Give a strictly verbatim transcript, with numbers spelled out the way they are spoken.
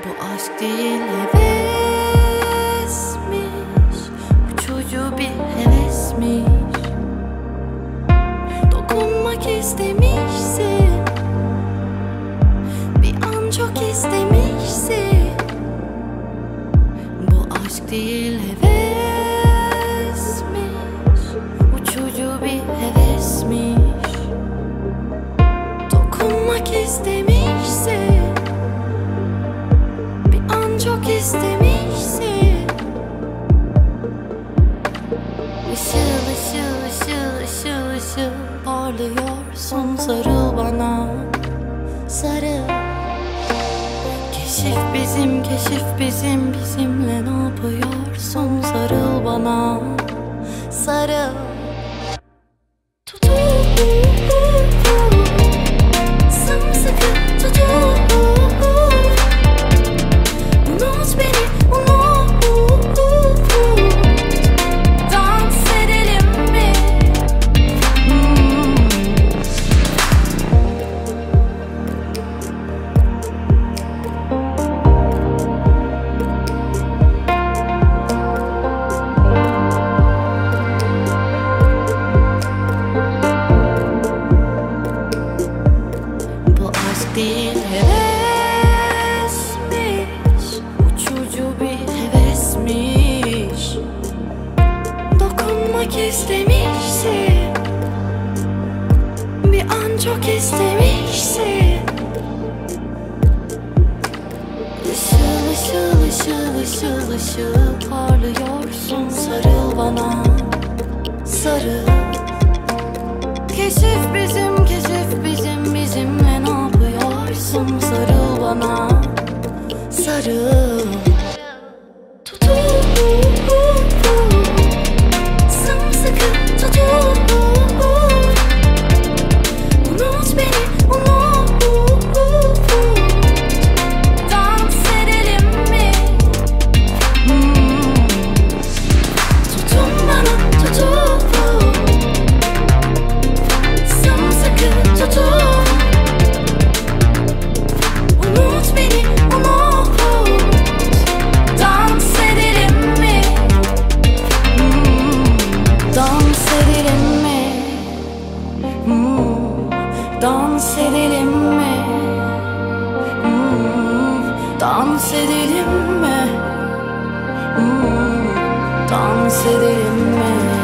Bu aşk değil hevesmiş, uçucu bir hevesmiş. Dokunmak istemişsin, bir an çok istemişsin. Bu aşk değil hevesmiş, uçucu bir hevesmiş. Dokunmak istemişsin, bir an çok istemişsin. Işıl ışıl ışıl ışıl ışıl parlıyorsun, sarıl bana, sarıl. Keşif bizim, keşif bizim, bizimle ne yapıyorsun? Sarıl bana, sarıl. Tutup sımsıkı tutup unut beni, unut. Dans edelim mi? Hmm. Değil hevesmiş, uçucu bir hevesmiş. Dokunmak istemişsin, bir an çok istemişsin. Işıl ışıl ışıl ışıl ışıl parlıyorsun, sarıl bana, sarıl. Keşif bizim, keşif bizim, bizimle ne yapıyorsun? Sarıl bana, sarıl. Tutup sımsıkı tutup unut beni, unut. Dans edelim mi? Hmm. Tutun bana, tutup sımsıkı tutup unut beni, unut. Dans edelim mi? Hmm. Dans edelim mi? Hmm. Dans edelim mi? Hmm. Dans edelim mi? Hmm. Dans edelim mi?